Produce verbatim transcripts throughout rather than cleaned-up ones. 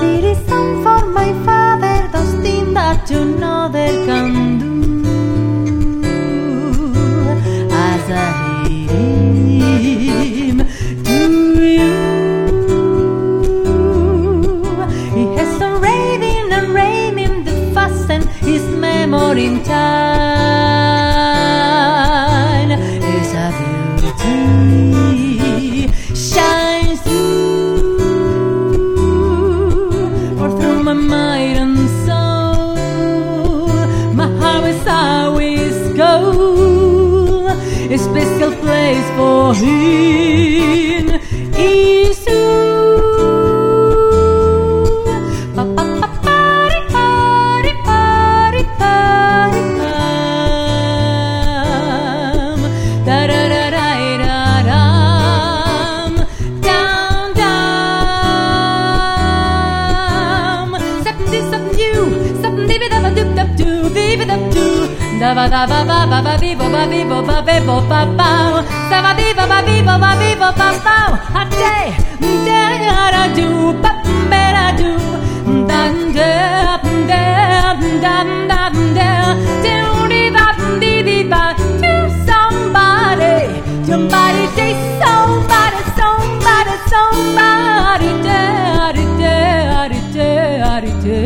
city song for my father, those things that you know they can do. As I hear him to you, he has some raving and raving the fasten his memory in time. Is a beauty shines through, for through my mind and soul, my heart is always gold. A special place for him is you. Da ba da ba ba ba ba vivo ba vivo ba vivo ba ba sa ba vivo ba vivo ba vivo ba ba a day day da do ba ba do dan da da da da da do di ba di di ba to somebody somebody say somebody somebody somebody da di da di da di da.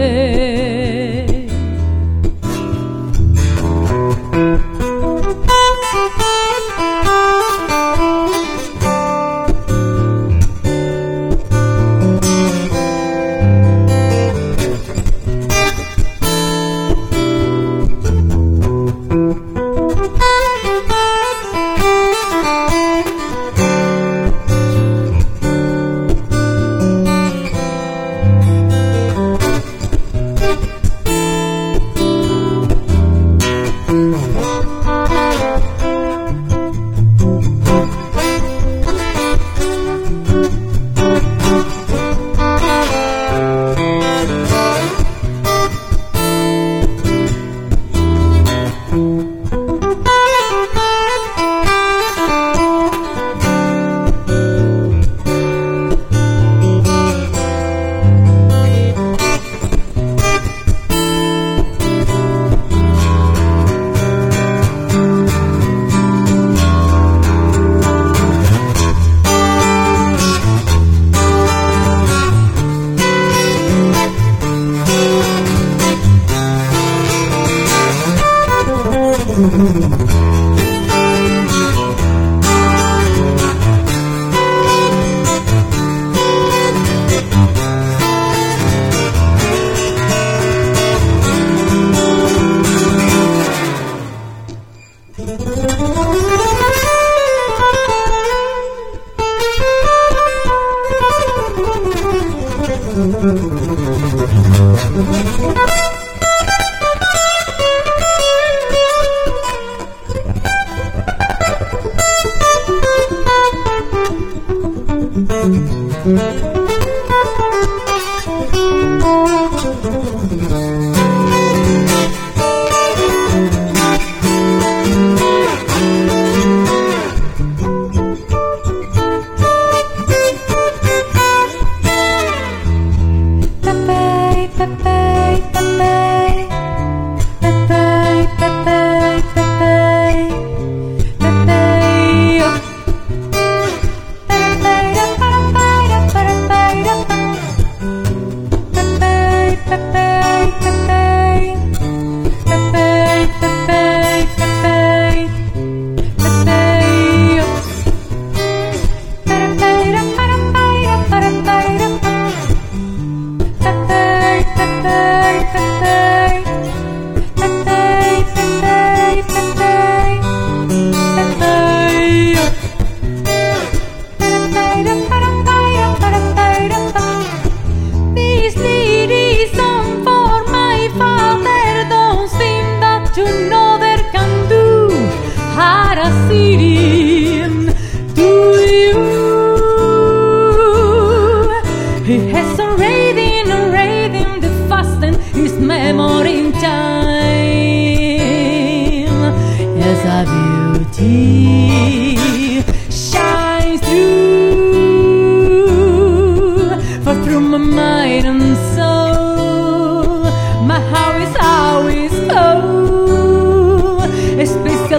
Beauty shines through, for through my mind and soul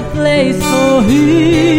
place for him.